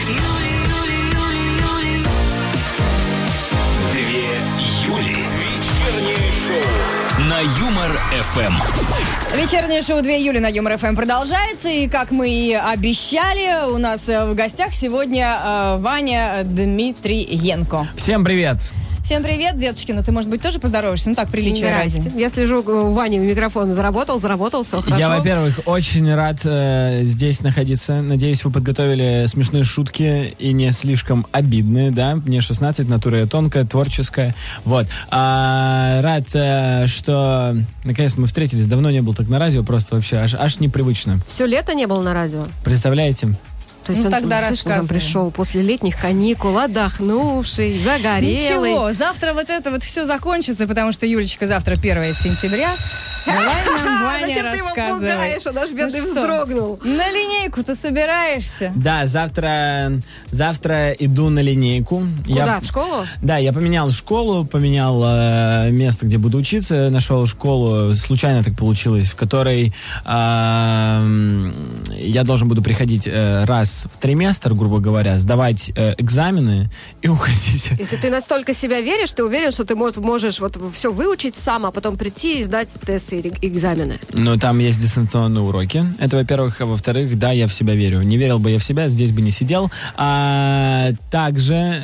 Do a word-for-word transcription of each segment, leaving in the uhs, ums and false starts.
Две Юли. Вечернее шоу на Юмор-эф эм. Вечернее шоу две Юли на Юмор-эф эм продолжается. И, как мы и обещали, у нас в гостях сегодня э, Ваня Дмитриенко. Всем привет! Всем привет, Деточкина. Ты, может быть, тоже поздороваешься? Ну так, приличие ради. Я слежу, Ваня микрофон заработал, заработал, все хорошо. Я, во-первых, очень рад э, здесь находиться. Надеюсь, вы подготовили смешные шутки и не слишком обидные, да? Мне шестнадцать, натура я тонкая, творческая. Вот. А, рад, э, что наконец мы встретились. Давно не был так на радио, просто вообще аж, аж непривычно. Все лето не был на радио? Представляете? То есть ну, он, тогда слышно, там пришел после летних каникул, отдохнувший, загорелый. Ничего, завтра вот это вот все закончится, потому что, Юлечка, завтра первое сентября. Давай нам, Ваня, зачем ты его пугаешь? Он аж бедный вздрогнул. На линейку-то собираешься? Да, завтра, завтра иду на линейку. Куда, я, в школу? Да, я поменял школу, поменял э, место, где буду учиться. Нашел школу, случайно так получилось, в которой э, я должен буду приходить э, раз в триместр, грубо говоря, сдавать э, экзамены и уходить. Это ты настолько себя веришь, ты уверен, что ты можешь, можешь вот все выучить сам, а потом прийти и сдать тесты и экзамены? Ну, там есть дистанционные уроки. Это, во-первых. А во-вторых, да, я в себя верю. Не верил бы я в себя, здесь бы не сидел. А также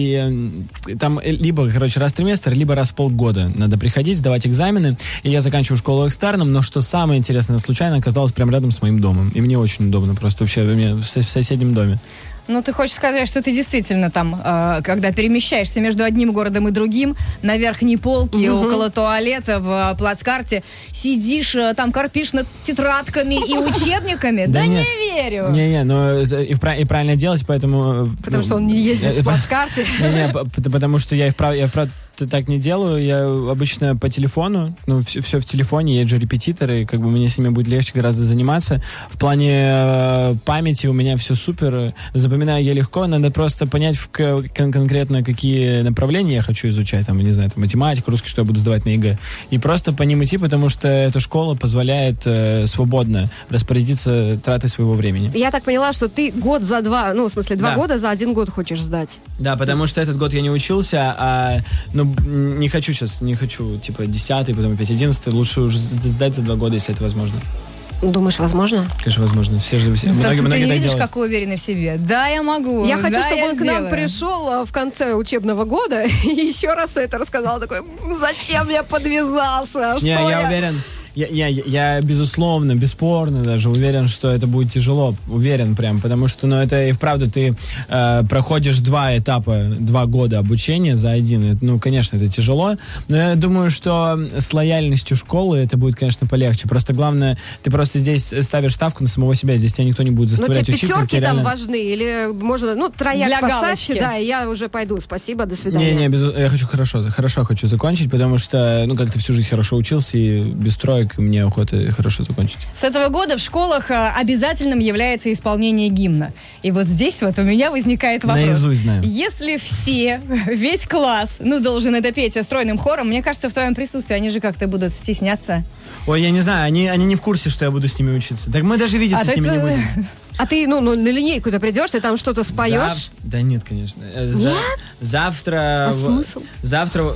и там либо, короче, раз в триместр, либо раз в полгода надо приходить, сдавать экзамены. И я заканчиваю школу экстерном, но что самое интересное, случайно оказалось прямо рядом с моим домом. И мне очень удобно, просто вообще у меня в соседнем доме. Ну, ты хочешь сказать, что ты действительно там, э, когда перемещаешься между одним городом и другим, на верхней полке, угу. около туалета, в э, плацкарте, сидишь, э, там корпишь над тетрадками и учебниками? Да не верю! Не-не, но и правильно делать, поэтому... Потому что он не ездит в плацкарте? Не-не, потому что я и вправду... так не делаю, я обычно по телефону, ну, все, все в телефоне, есть же репетиторы, как бы мне с ними будет легче гораздо заниматься. В плане э, памяти у меня все супер, запоминаю я легко, надо просто понять в, кон- конкретно, какие направления я хочу изучать, там, не знаю, там, математика, русский, что я буду сдавать на ЕГЭ, и просто по ним идти, потому что эта школа позволяет э, свободно распорядиться тратой своего времени. Я так поняла, что ты год за два, ну, в смысле, два да. года за один год хочешь сдать. Да, потому что этот год я не учился, а, ну, не хочу сейчас, не хочу, типа, десятый, потом опять одиннадцатый. Лучше уже сдать за два года, если это возможно. Думаешь, возможно? Конечно, возможно. Все же, все, да, многие, ты многие не так видишь, делают. какой уверенный в себе. Да, я могу. Я хочу, да, чтобы я он сделаю. к нам пришел в конце учебного года и еще раз это рассказал. Такой, зачем я подвязался? Не, что я, я уверен... Я, я, я, безусловно, бесспорно даже уверен, что это будет тяжело. Уверен прям, потому что, ну, это и вправду ты э, проходишь два этапа, два года обучения за один. Это, ну, конечно, это тяжело. Но я думаю, что с лояльностью школы это будет, конечно, полегче. Просто главное, ты просто здесь ставишь ставку на самого себя. Здесь тебя никто не будет заставлять учиться. учиться. Но тебе пятерки там реально... важны? Или можно, ну, трояк для поставьте, галочки. да, и я уже пойду. Спасибо, до свидания. Не, не, без... я хочу хорошо, хорошо хочу закончить, потому что, ну, как-то всю жизнь хорошо учился, и без троек мне охота хорошо закончить. С этого года в школах обязательным является исполнение гимна. И вот здесь вот у меня возникает вопрос. Наизусть знаю. Если все, весь класс, ну, должен это петь стройным хором, мне кажется, в твоем присутствии они же как-то будут стесняться. Ой, я не знаю, они, они не в курсе, что я буду с ними учиться. Так мы даже видеться а с ними ты... не будем. А ты, ну, ну на линейку-то придешь, ты там что-то споешь? Зав... Да нет, конечно. За... Нет? Завтра... А смысл? Завтра...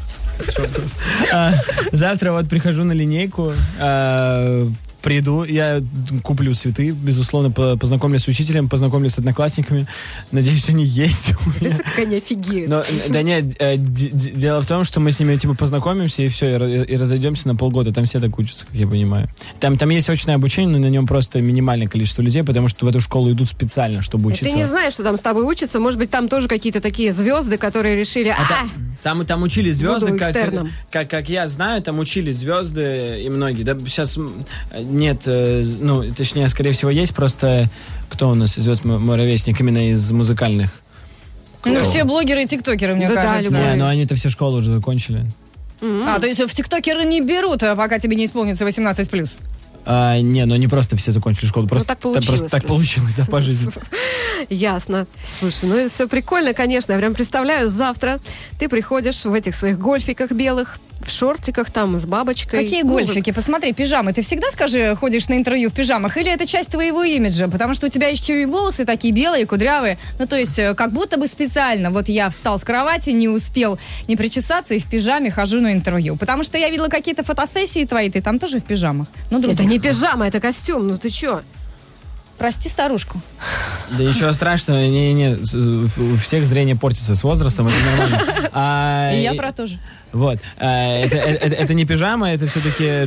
Завтра вот прихожу на линейку, приду, я куплю цветы, безусловно, познакомлюсь с учителем, познакомлюсь с одноклассниками. Надеюсь, они есть. Представляешь, как они офигеют. Но, да нет, э, д- д- дело в том, что мы с ними типа познакомимся и все, и, и разойдемся на полгода. Там все так учатся, как я понимаю. Там, там есть очное обучение, но на нем просто минимальное количество людей, потому что в эту школу идут специально, чтобы учиться. Ты не знаешь, что там с тобой учатся. Может быть, там тоже какие-то такие звезды, которые решили... А А, там, там учили звезды, как, как, как, как я знаю, там учили звезды и многие. Да, сейчас нет, ну, точнее, скорее всего, есть просто... Кто у нас звезд мой ровесник именно из музыкальных? Ну, Кто? Все блогеры и тиктокеры, мне да, кажется. Да, не, но они-то все школу уже закончили. Mm-hmm. А, то есть в тиктокеры не берут, пока тебе не исполнится восемнадцать плюс? А, не, ну не просто все закончили школу, просто, ну, так получилось, просто так получилось, да, по жизни. Ясно. Слушай, ну все прикольно, конечно. Я прям представляю, завтра ты приходишь в этих своих гольфиках белых, в шортиках там, с бабочкой. Какие гольфики? Посмотри, пижамы. Ты всегда, скажи, ходишь на интервью в пижамах? Или это часть твоего имиджа? Потому что у тебя еще и волосы такие белые, кудрявые. Ну, то есть, как будто бы специально. Вот я встал с кровати, не успел не причесаться, и в пижаме хожу на интервью. Потому что я видела какие-то фотосессии твои, ты там тоже в пижамах. Ну, это не пижама, это костюм. Ну, ты чё? Прости старушку. Да ничего страшного, не-не, у всех зрение портится с возрастом, это нормально. А, и я про то же. Вот. А, это, это, это не пижама, это все-таки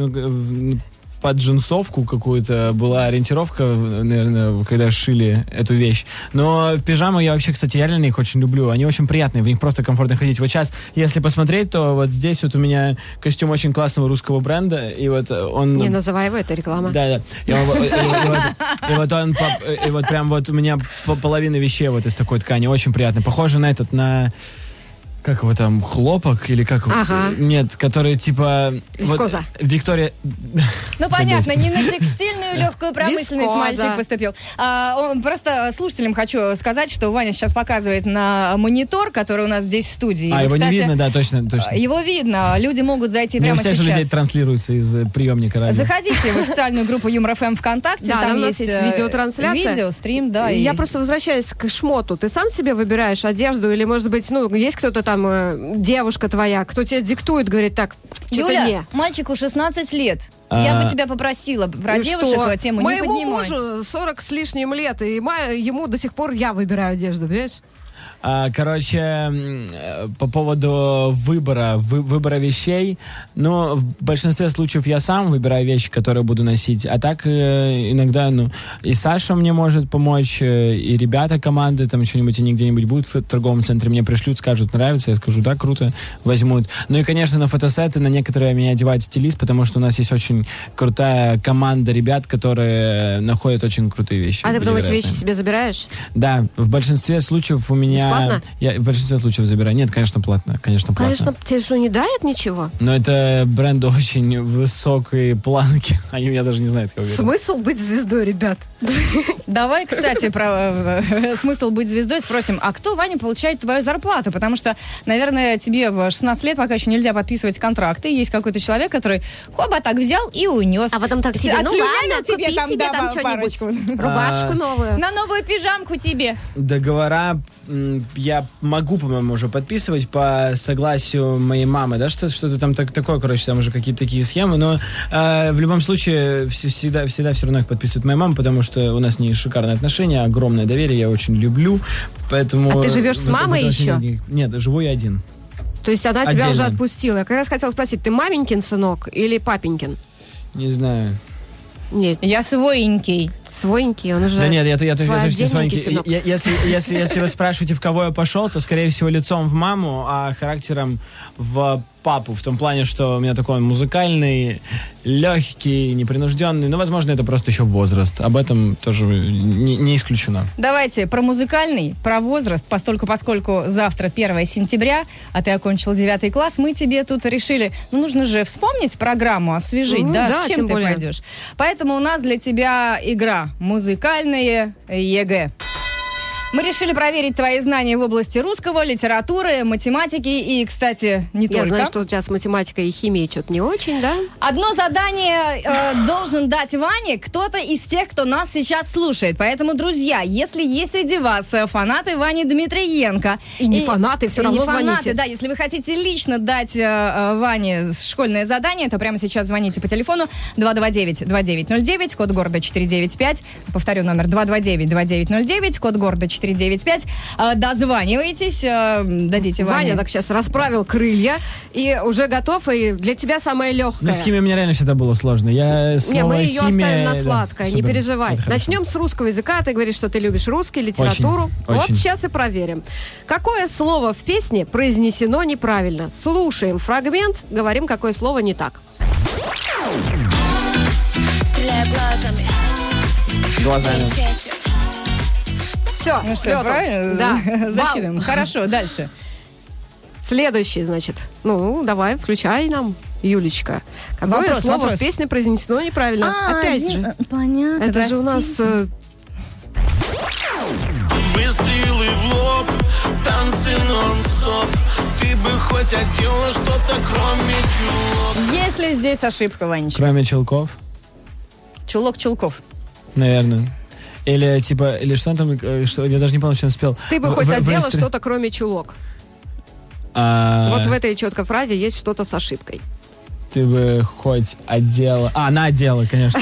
джи, под джинсовку какую-то была ориентировка, наверное, когда шили эту вещь. Но пижамы я вообще, кстати, я реально их очень люблю. Они очень приятные, в них просто комфортно ходить. Вот сейчас, если посмотреть, то вот здесь вот у меня костюм очень классного русского бренда, и вот он... Не называй его, это реклама. Да, да. И, и, и, и, вот, и вот он, и вот прям вот у меня половина вещей вот из такой ткани, очень приятно. Похоже на этот, на... Как его там, хлопок или как его? Ага. Нет, который типа... Вискоза. Вот, Виктория... Ну, понятно, не на текстильную легкую промышленность Вискоза. мальчик поступил. А, он, просто слушателям хочу сказать, что Ваня сейчас показывает на монитор, который у нас здесь в студии. А, И, его кстати, не видно, да, точно, точно. Его видно, люди могут зайти Не у прямо всех сейчас. же людей транслируется из приемника радио. Заходите в официальную группу Юмор эф эм ВКонтакте, Да, там там у нас есть есть э, видеотрансляция. Видео, стрим, да. и- Я просто возвращаюсь к шмоту. Ты сам себе выбираешь одежду или, может быть, ну, есть кто-то там, э, девушка твоя, кто тебе диктует, говорит, так, что-то Юля, не. мальчику шестнадцать лет. Я А. бы тебя попросила про И девушек что? тему не Моему поднимать. мужу сорок с лишним лет, и ма- ему до сих пор я выбираю одежду, понимаешь? А, короче, м, э, по поводу выбора, вы- выбора вещей, ну, в большинстве случаев я сам выбираю вещи, которые буду носить, а так э, иногда, ну, и Саша мне может помочь, э, и ребята команды, там что-нибудь, они где-нибудь будут в торговом центре, мне пришлют, скажут, нравится, я скажу, да, круто, возьмут. Ну и, конечно, на фотосеты, на некоторые меня одевает стилист, потому что у нас есть очень крутая команда ребят, которые находят очень крутые вещи. А ты потом эти вещи невероятные. себе забираешь? Да, в большинстве случаев у меня... Бесплатно? Я в большинстве случаев забираю. Нет, конечно, платно. Конечно, платно. Конечно, тебе что, не дарят ничего? Но это бренд очень высокой планки. Они меня даже не знают, как выбирать. Смысл быть звездой, ребят? Давай, кстати, про э, смысл быть звездой спросим. А кто, Ваня, получает твою зарплату? Потому что, наверное, тебе в шестнадцать лет пока еще нельзя подписывать контракты. Есть какой-то человек, который хоба так взял и унес. А потом так тебе, ну Отслюнявил ладно, тебе купи там, себе да, там что-нибудь. парочку. Рубашку А. новую. На новую пижамку тебе. Договора м, я могу, по-моему, уже подписывать по согласию моей мамы, да, что- что-то там так, такое, короче, там уже какие-то такие схемы, но э, в любом случае вс- всегда, всегда все равно их подписывает моя мама, потому что у нас с ней шикарные отношения, огромное доверие, я очень люблю, поэтому... А ты живешь с в- в мамой этом еще? отношении- Нет, живу я один. То есть она тебя Отдельно. уже отпустила. Я как раз хотела спросить, ты маменькин сынок или папенькин? Не знаю. Нет, Я своенький. свойенький, он уже Да нет, я, я, я, я, свой точно отдельненький свойненький. сынок. Я- если, если, если вы спрашиваете, в кого я пошел, то, скорее всего, лицом в маму, а характером в папу. В том плане, что у меня такой он музыкальный, легкий, непринужденный. Ну, возможно, это просто еще возраст. Об этом тоже не, не исключено. Давайте про музыкальный, про возраст, постольку, поскольку завтра первое сентября, а ты окончил девятый класс, мы тебе тут решили, ну, нужно же вспомнить программу, освежить, Ну, да, да, с чем тем ты более. пойдешь. Поэтому у нас для тебя игра «Музыкальные ЕГЭ». Мы решили проверить твои знания в области русского, литературы, математики и, кстати, не Я только. знаю, что у тебя с математикой и химией что-то не очень, да? Одно задание э, должен дать Ване кто-то из тех, кто нас сейчас слушает. Поэтому, друзья, если есть среди вас э, фанаты Вани Дмитриенко... И не фанаты, всё и равно не фанаты, звоните. да, если вы хотите лично дать э, э, Ване школьное задание, то прямо сейчас звоните по телефону два два девять два девять ноль девять, код города четыре девять пять. Повторю номер два два девять два девять ноль девять, код города четыре девять пять. Э, дозванивайтесь, э, дадите Ване. Ваня так сейчас расправил крылья и уже готов, и для тебя самое Ну, легкое. с химией у меня реально всегда было сложно. Я Не, слово мы ее химия, оставим на да, сладкое, не супер. переживай. Это хорошо. Начнем с русского языка. Ты говоришь, что ты любишь русский, литературу. Очень, вот очень. сейчас и проверим. Какое слово в песне произнесено неправильно? Слушаем фрагмент, говорим, какое слово не так. Стреляю глазами. Глазами. Все, Ну что, правильно? Да. Зачитываем. Бал. Хорошо, дальше. Следующий, значит. Ну, давай, включай нам, Юлечка. Какое Вопрос, слово вопрос. в песне произнесено неправильно? А, Опять один- же. Понятно. Это же у нас... простите. э, Выстрелы в лоб, танцы нон-стоп. Ты бы хоть хоть одела что-то, кроме чулок. Есть ли здесь ошибка, Ванечка? Кроме чулков, Чулок чулков. наверное. Или типа, или что он там, э, что, я даже не помню, что он спел. Ты бы В- хоть в- одела выстро- что-то, кроме чулок. А, Вот в этой четкой фразе есть что-то с ошибкой. Ты бы хоть одела... А, надела, конечно.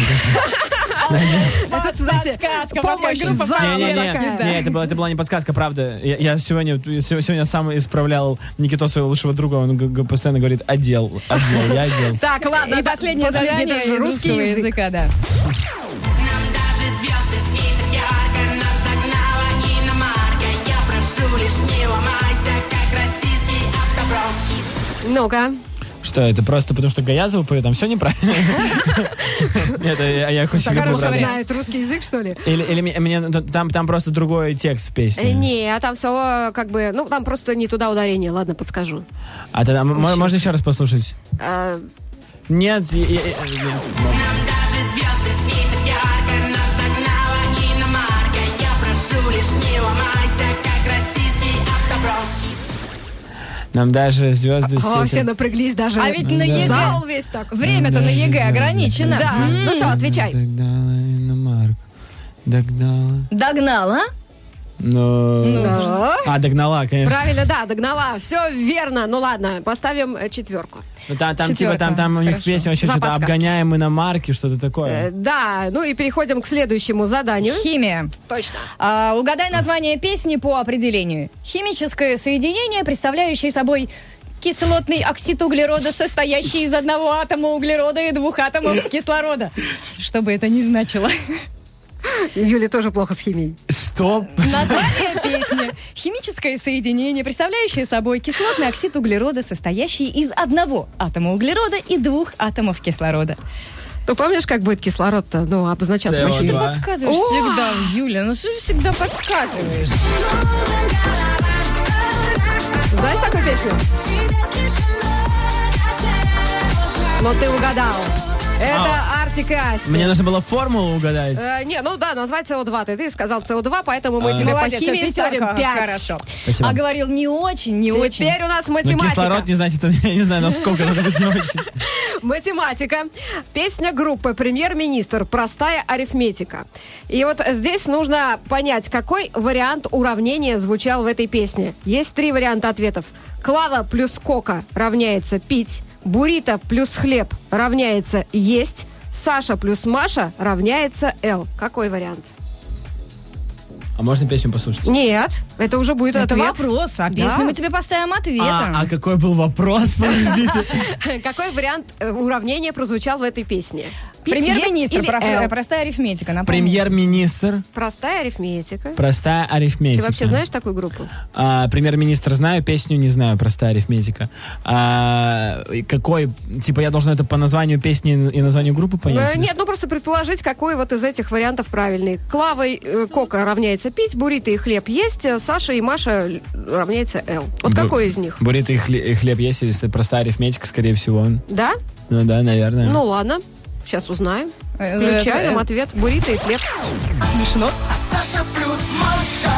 А тут, знаете, Подсказка, помощь группа зала Не-не-не, такая. не, это была, это была не подсказка, правда. Я, я сегодня, сегодня сам исправлял Никиту, своего лучшего друга, он г- г- постоянно говорит «одел», «одел», я одел. Так, ладно, И да, последнее последний задание даже из русский русского язык. языка, да. Нам даже звезды светят ярко, нас догнала иномарка. Я прошу, лишь не ломайся, как российский автобром. Ну-ка. Что, это просто потому, что Гаязова поет, там все неправильно? Нет, я я хочу Так, любую Аруша фразу. знает русский язык, что ли? Или или мне- мне ну, там там просто другой текст в Э, песне. Не, а там все как бы, ну, там просто не туда ударение, ладно, подскажу. А тогда м- м- можно еще раз послушать? А, Нет, я- я- я- нет. Нам даже звезды светят ярко, нас догнала иномарка. Я прошу, лишь не ломайся, как российский автобром. Нам даже звезды о, все светят. напряглись даже. А ведь на ЕГЭ Зал весь так. время-то на ЕГЭ ограничено. Да, ну все, отвечай. Догнала иномарку. Догнала. Догнала? Ну... Да. А, догнала, конечно. Правильно, да, догнала. Все верно. Ну ладно, поставим э, четверку. Ну, Там, там типа, Четверка. там, там у них Хорошо. песня вообще За что-то подсказки. обгоняем иномарки, что-то Э, такое. да, ну и переходим к следующему заданию. Химия. Точно. А, угадай название песни по определению. Химическое соединение, представляющее собой кислотный оксид углерода, состоящий из одного атома углерода и двух атомов кислорода. Что бы это ни значило. Юле тоже плохо с химией. Что? Название песни. Химическое соединение, представляющее собой кислотный оксид углерода, состоящий из одного атома углерода и двух атомов кислорода. Ну, помнишь, как будет кислород-то, ну, обозначаться С по о Ты химии? два. подсказываешь О! всегда, Юля. Ну что ты всегда подсказываешь? Знаешь такую песню? Но ты угадал. Это Артик и Асти. Мне нужно было формулу угадать. Э, не, ну да, назвать си о два. Ты, ты сказал си о два, поэтому мы А. тебе Молодец, по химии пятерка, ставим пять. Хорошо. Спасибо. А говорил не очень, не очень. Теперь у нас Ну, математика. кислород, не знаете, это, я не знаю, насколько это будет не очень. Математика. Песня группы «Премьер-министр». Простая арифметика. И вот здесь нужно понять, какой вариант уравнения звучал в этой песне. Есть три варианта ответов. Клава плюс кока равняется пить. Буррито плюс хлеб равняется есть. Саша плюс Маша равняется Л. Какой вариант? А можно песню послушать? Нет, это уже будет Это ответ. вопрос, а песню Да. мы тебе поставим ответом. А, а какой был вопрос? Подождите. Какой вариант э, уравнения прозвучал в этой песне? Пить, Премьер-министр, есть или про- Л? простая арифметика, напомню. Премьер-министр. Простая арифметика. Простая Ты арифметика. вообще знаешь такую группу? А, премьер-министр знаю, песню не знаю, простая арифметика. А, и какой, типа я должен это по названию песни и названию группы понять? Э, или Нет, что? ну просто предположить, какой вот из этих вариантов правильный. Клавой э, кока равняется пить, буррито и хлеб есть, э, Саша и Маша л- равняется Л. Вот Бу- какой из них? Буррито и, хле- и хлеб есть, если это простая арифметика, скорее всего. Да? Ну да, наверное. Ну ладно, сейчас узнаем. Э, Включай э, нам э, ответ. Буррито и хлеб. Смешно. Саша плюс Маша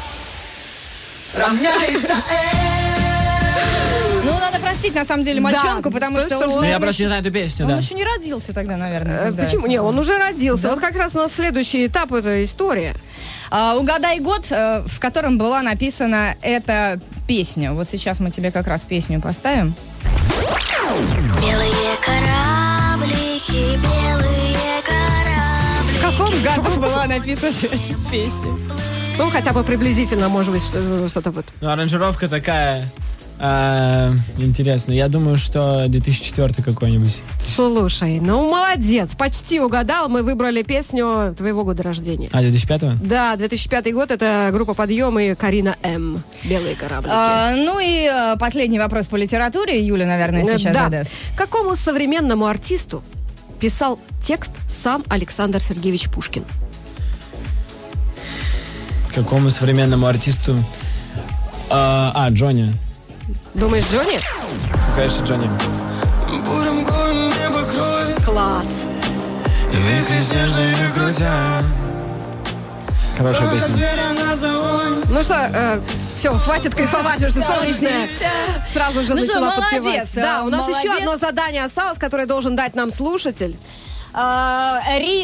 равняется Ну, надо простить, на самом деле, Да, мальчонку, потому то, что что он, он- Ну, я наверное, просто не еще- знаю эту песню, он да. еще не родился тогда, наверное. Э, когда Почему? это Не, было. он уже родился. Вот как раз у нас следующий этап этой истории. А, угадай год, э, в котором была написана эта песня. Вот сейчас мы тебе как раз песню поставим. Белые кораблики, белые корабли. В каком году была написана эта песня? Ну, хотя бы приблизительно, может быть, что- что-то вот. Ну, аранжировка такая а, интересная. Я думаю, что две тысячи четвёртый какой-нибудь. Слушай, ну молодец, почти угадал. Мы выбрали песню твоего года рождения. А, две тысячи пятого? Да, две тысячи пятый год, это группа «Подъем» и Карина М. «Белые кораблики». А, ну и э, последний вопрос по литературе. Юля, наверное, Э, сейчас да. задаст. Какому современному артисту писал текст сам Александр Сергеевич Пушкин? Какому современному артисту? А, а, Джонни. Думаешь, Джонни? Конечно, Джонни. бурым горн небо кроет. Класс. Вихри снежные крутя. Хорошая песня. Зверя на заводе. Ну что, э, Все, хватит кайфовать, что солнечная. Сразу же Ну что, начала молодец, подпевать. Да, у нас молодец. еще одно задание осталось, которое должен дать нам слушатель. А,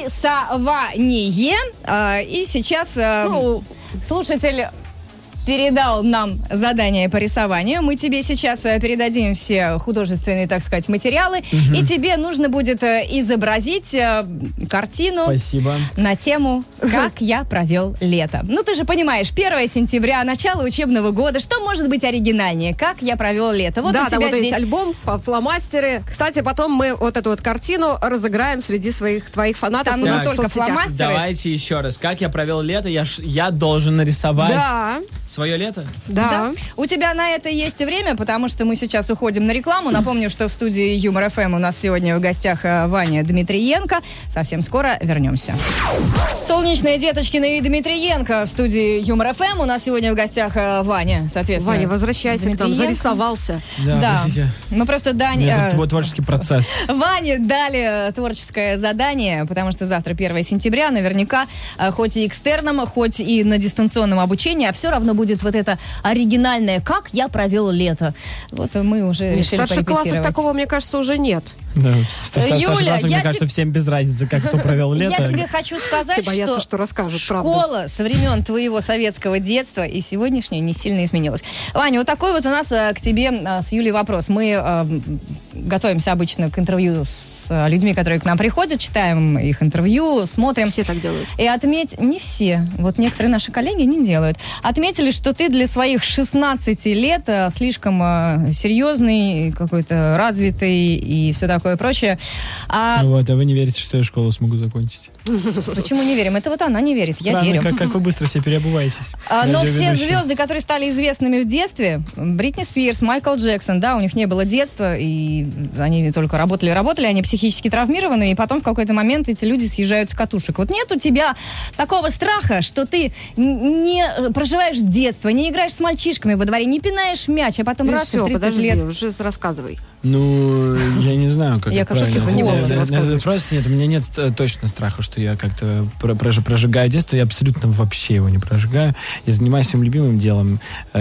рисование. А, и сейчас а, Ну, слушатель передал нам задание по рисованию. Мы тебе сейчас э, передадим все художественные, так сказать, материалы. И тебе нужно будет э, изобразить э, картину Спасибо. на тему «Как я провел лето». Ну, ты же понимаешь, первое сентября, начало учебного года. Что может быть оригинальнее? «Как я провел лето». Вот да, у там тебя вот здесь... есть альбом, фа- фломастеры. Кстати, потом мы вот эту вот картину разыграем среди своих твоих фанатов Там у не нас в только соцсетях. фломастеры. Давайте еще раз. Как я провел лето? Я, ш- я должен нарисовать Да, свое лето? да. Да. У тебя на это есть время, потому что мы сейчас уходим на рекламу. Напомню, что в студии Юмор ФМ у нас сегодня в гостях э, Ваня Дмитриенко. Совсем скоро вернемся. Солнечные Деточкины и Дмитриенко в студии Юмор ФМ. У нас сегодня в гостях э, Ваня, соответственно. Ваня, возвращайся к нам, Дмитриенко. зарисовался. Да, Да. простите. Мы просто Дань... Мне э, тут тво- творческий процесс. Ване дали творческое задание, потому что завтра первое сентября, наверняка, э, хоть и экстерном, хоть и на дистанционном обучении, а все равно будет вот это оригинальное «Как я провел лето». Вот мы уже В решили старших классах порепетировать. такого, мне кажется, уже нет. Да, в ста- в старших Юля, классах, я мне кажется, те- всем без разницы, как кто провел лето. Я тебе хочу сказать, Все боятся, что что расскажут правду. школа со времен твоего советского детства и сегодняшняя не сильно изменилась. Ваня, вот такой вот у нас э, к тебе э, с Юлей вопрос. Мы э, готовимся обычно к интервью с э, людьми, которые к нам приходят, читаем их интервью, смотрим. Все так делают. И отметь, не все, вот некоторые наши коллеги не делают, отметили, что ты для своих шестнадцати лет э, слишком э, серьезный, какой-то развитый и все такое прочее. А Вот, а вы не верите, что я школу смогу закончить? почему не верим? Это вот она не верит, я Странно, верю. как, как вы быстро все переобуваетесь. А, но все Радиоведущий. звезды, которые стали известными в детстве, Бритни Спирс, Майкл Джексон, да, у них не было детства, и они только работали-работали, они психически травмированы, и потом в какой-то момент эти люди съезжают с катушек. Вот нет у тебя такого страха, что ты н- не проживаешь детство, не играешь с мальчишками во дворе, не пинаешь мяч, а потом Ну раз и в все, тридцать подожди, лет. уже рассказывай. Ну, я не знаю, как Я это кажется, правильно. ты за него Нет, рассказываешь. нет, Просто нет, у меня нет э, точно страха, что я как-то про- прож- прожигаю детство. Я абсолютно вообще его не прожигаю. Я занимаюсь своим любимым делом.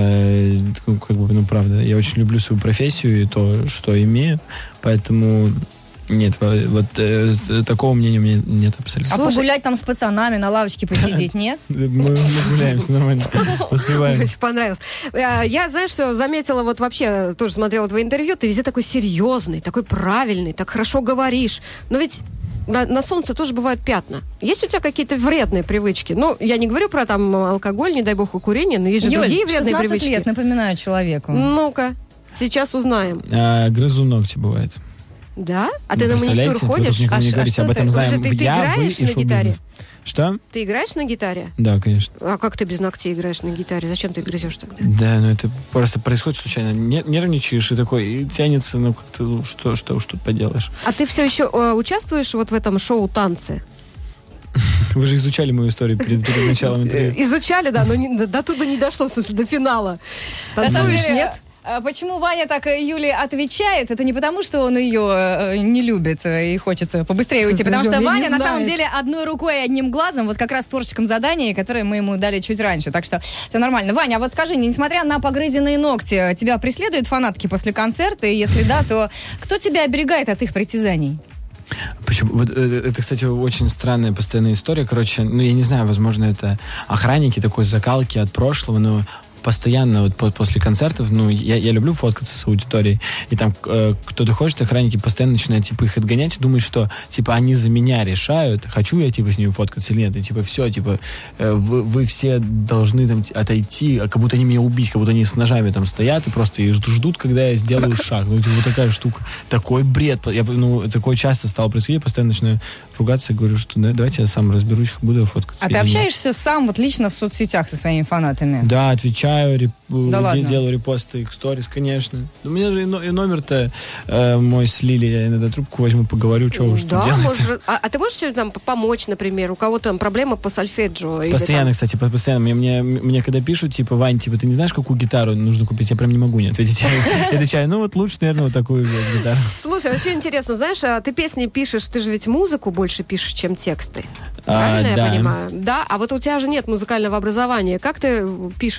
Э, ну, как бы, ну, правда, я очень люблю свою профессию и то, что имею. Поэтому нет, во- вот э, такого мнения у меня нет абсолютно. А Слушай- погулять там с пацанами, на лавочке посидеть, нет? Мы, мы гуляем, все нормально. Успеваем. Очень понравилось. Э, Я, знаешь, что заметила, вот вообще тоже смотрела твои интервью, ты везде такой серьезный, такой правильный, так хорошо говоришь. Но ведь на, на солнце тоже бывают пятна. Есть у тебя какие-то вредные привычки? Ну, я не говорю про там алкоголь, не дай бог, и курение, но есть же Юль, другие вредные шестнадцать привычки. лет, напоминаю человеку. Ну-ка, сейчас узнаем. А, грызу ногти бывает. Да? А ты на Представляете? маникюр Вот ходишь? тут никому А не ш- а говорите, что об этом ты? знаем Слушай, ты- ты я, вы играешь и на шоу-бизнес. гитаре? Что? Ты играешь на гитаре? Да, конечно. А как ты без ногтей играешь на гитаре? Зачем ты грызешь тогда? Да, ну это просто происходит случайно. Не- Нервничаешь и такой, и тянется, ну как-то, ну, что, что уж тут поделаешь. А ты все еще э, участвуешь вот в этом шоу «Танцы»? Вы же изучали мою историю перед, перед началом Э, интервью. Изучали, да, но не- до, до туда не дошло, в смысле, до финала. На самом Танцуешь, деле, нет? а почему Ваня так э, Юле отвечает? Это не потому, что он ее э, не любит э, и хочет э, побыстрее уйти, потому Подожди, что он не Ваня на самом знает. деле одной рукой и одним глазом, вот как раз в творческом задании, которое мы ему дали чуть раньше. Так что все нормально. Ваня, а вот скажи, несмотря на погрызенные ногти, тебя преследуют фанатки после концерта? И если да, то кто тебя оберегает от их притязаний? Почему? Вот, э, это, кстати, очень странная постоянная история. Короче, ну я не знаю, возможно, это охранники такой закалки от прошлого, но постоянно вот по- после концертов, ну, я, я люблю фоткаться с аудиторией, и там э, кто-то хочет, охранники постоянно начинают, типа, их отгонять и думают, что, типа, они за меня решают, хочу я, типа, с ними фоткаться или нет, и, типа, все, типа, э, вы, вы все должны там отойти, а как будто они меня убить, как будто они с ножами там стоят и просто и жд- ждут, когда я сделаю шаг. Ну, типа, вот такая штука. Такой бред. Я, ну, такое часто стало происходить, я постоянно начинаю ругаться и говорю, что да, давайте я сам разберусь, буду фоткаться. А ты или нет. общаешься сам вот лично в соцсетях со своими фанатами? Да, отвечаю, реп- Да де- ладно? делаю репосты их сторис, конечно. У меня же и, но- и номер-то э, мой слили, я иногда трубку возьму, поговорю, что вы, что Да, делаете. может. А, а ты можешь сегодня там п- помочь, например, у кого-то там проблемы по сольфеджио? или Постоянно, там- кстати, по- постоянно. Мне, мне, мне когда пишут, типа, Вань, типа, ты не знаешь, какую гитару нужно купить? Я прям не могу не ответить. Я я отвечаю, ну вот лучше, наверное, вот такую вот гитару. Слушай, вообще интересно, знаешь, а ты песни пишешь, ты же ведь музыку больше пишешь, чем тексты. А, Правильно да. я понимаю? Да, а вот у тебя же нет музыкального образования. Как ты пишешь ты вот эти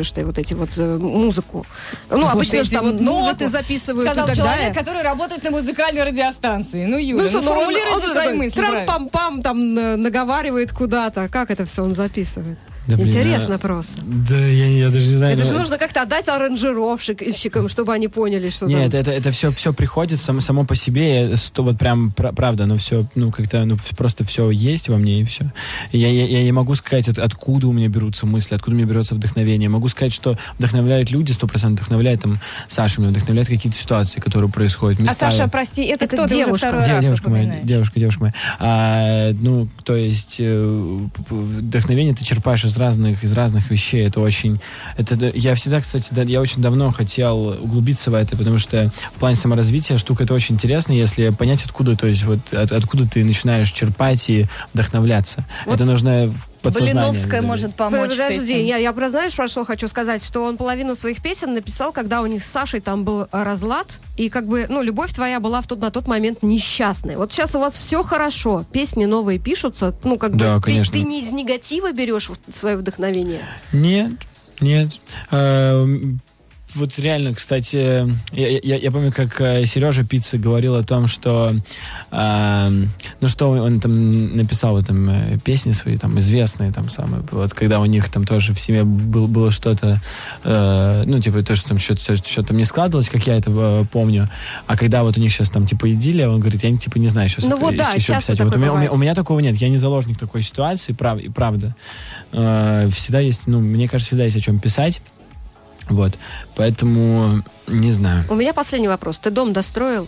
эти вот э, музыку? Ну, Вот обычно эти же там вот ноты музыку записывают сказал и так человек, далее. который работает на музыкальной радиостанции. Ну, Юля, ну, что, ну, он- формулируйте он свои такой мысли. правильно. трам-пам-пам там э, наговаривает куда-то. Как это все он записывает? Да, блин, Интересно а- просто. Да, я, я даже не знаю. Это ну, же нужно как-то отдать аранжировщикам, чтобы они поняли, что там... Нет, это, это все, все приходит само, само по себе, э, сто- вот прям пра- правда, ну все, ну как-то, ну ф- просто все есть во мне и все. Я, я, я не могу сказать, от- откуда у меня берутся мысли, откуда у меня берется вдохновение. Могу сказать, что вдохновляют люди, сто процентов вдохновляет, там, Саша меня вдохновляет какие-то ситуации, которые происходят. А места. Саша, прости, это, Это кто ты уже девушка. второй Де- раз девушка моя, упоминаешь? девушка, девушка моя. А, ну, то есть э, п- п- вдохновение ты черпаешь из разных, из разных вещей. Это очень, это я всегда, кстати, да, я очень давно хотел углубиться в это, потому что в плане саморазвития штука это очень интересная, если понять откуда, то есть вот от- откуда ты начинаешь черпать и вдохновляться. Вот это нужно в подсознание. Блиновская внедрить. может помочь с Подожди, этим. я, я про, знаешь, про что хочу сказать, что он половину своих песен написал, когда у них с Сашей там был э, разлад, и как бы, ну, любовь твоя была в тот, на тот момент несчастной. Вот сейчас у вас все хорошо, песни новые пишутся, ну, как Да, бы, ты, конечно. ты не из негатива берешь в- свое вдохновение. Нет, нет. Эм, Вот реально, кстати, я, я, я помню, как э, Сережа Пицца говорил о том, что, э, ну что он там написал в этом э, песни свои, там, известные, там, самые, вот, когда у них там тоже в семье был, было что-то, э, ну, типа, то, что там что-то, что-то не складывалось, как я это э, помню, а когда вот у них сейчас там, типа, идиллия, он говорит, я, типа, не знаю сейчас Ну это, вот да, еще часто писать. Вот такое у меня, у, меня, бывает. у меня такого нет, я не заложник такой ситуации, прав, и правда. Э, всегда есть, ну, мне кажется, всегда есть о чем писать. Вот, поэтому не знаю. У меня последний вопрос. Ты дом достроил?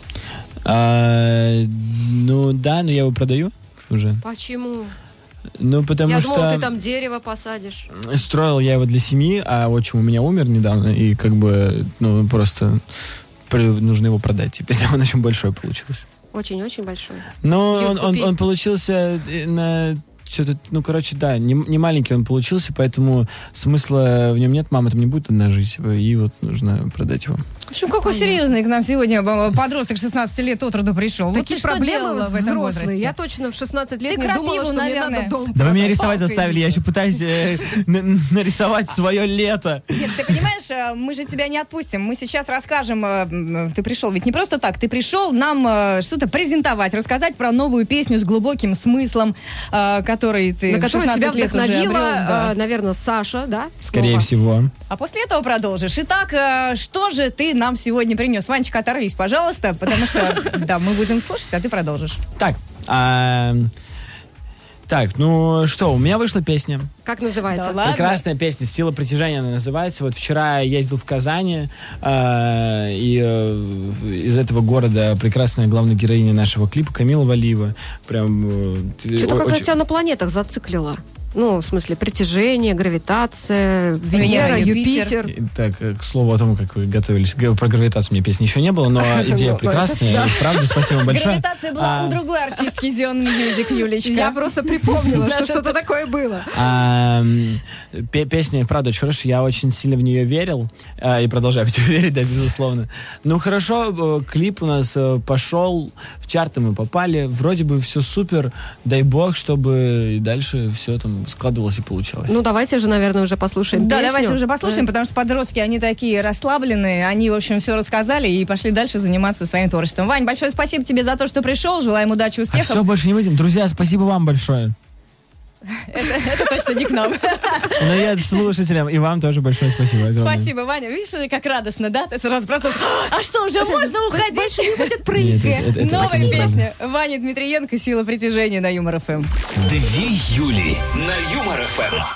А, ну да, но я его продаю уже. Почему? Ну потому я что думала, ты там дерево посадишь. строил я его для семьи, а отчим у меня умер недавно, и как бы, ну просто при- нужно его продать. Теперь он очень большой получился. Очень-очень большой. Но Юр, он, он, купи. он получился э, на что-то, ну, короче, да, не, не маленький он получился, поэтому смысла в нем нет, мама там не будет одна жить, и вот нужно продать его. В общем, какой серьезный к нам сегодня э, подросток шестнадцати лет от роду пришел. Вот Такие ты что проблемы делала вот в этом взрослые. возрасте? Я точно в шестнадцать лет Ты не думала, крапиву, что мне наверное. надо дом Да вы меня продать. рисовать палкой заставили, я еще пытаюсь э, н- нарисовать свое лето. Нет, ты понимаешь, э, мы же тебя не отпустим. Мы сейчас расскажем, э, м, ты пришел ведь не просто так, ты пришел нам э, что-то презентовать, рассказать про новую песню с глубоким смыслом, э, который ты На в которую тебя шестнадцать лет уже вдохновила, обрел, да. э, наверное, Саша, да? Скорее Снова. всего. А после этого продолжишь. Итак, э, что же ты нам сегодня принес? Ванечка, оторвись, пожалуйста, потому что, да, мы будем слушать, а ты продолжишь. Так, а, так, ну что, у меня вышла песня. Как называется? Да ладно? Прекрасная песня, «Сила притяжения» она называется. Вот вчера я ездил в Казани, э, и э, из этого города прекрасная главная героиня нашего клипа Камила Валиева. Прям... э, Что-то о- как-то очень- тебя на планетах зациклило. Ну, в смысле, притяжение, гравитация, Венера, Венера, Юпитер. И Так, э, к слову о том, как вы готовились. Г- Про гравитацию мне песни еще не было, но идея Ну, прекрасная. да. Правда, спасибо большое. Гравитация была А, у другой артистки Зион Мьюзик, Юлечка. Я просто припомнила, что что-то такое было. А, м, пе- Песня, правда, очень хорошая. Я очень сильно в нее верил. а, И продолжаю в нее верить, да, безусловно. Ну, хорошо, э, клип у нас э, пошел, в чарты мы попали. Вроде бы все супер. Дай бог, чтобы и дальше все там складывалось и получалось. Ну, давайте же, наверное, уже послушаем Да, песню. давайте уже послушаем, Да. потому что подростки, они такие расслабленные, они, в общем, все рассказали и пошли дальше заниматься своим творчеством. Вань, большое спасибо тебе за то, что пришел, желаем удачи, а успехов. все, больше не выйдем. Друзья, спасибо вам большое. Это, это точно не к нам. Ну, я слушателям, и вам тоже большое спасибо. огромное. Спасибо, Ваня. Видишь, как радостно, да? Ты сразу просто... А что, уже можно уходить? Больше не будет про Нет, ЕГЭ. это- это- Новая это песня. Ваня Дмитриенко «Сила притяжения» на Юмор ФМ. Две Юли на Юмор ФМ.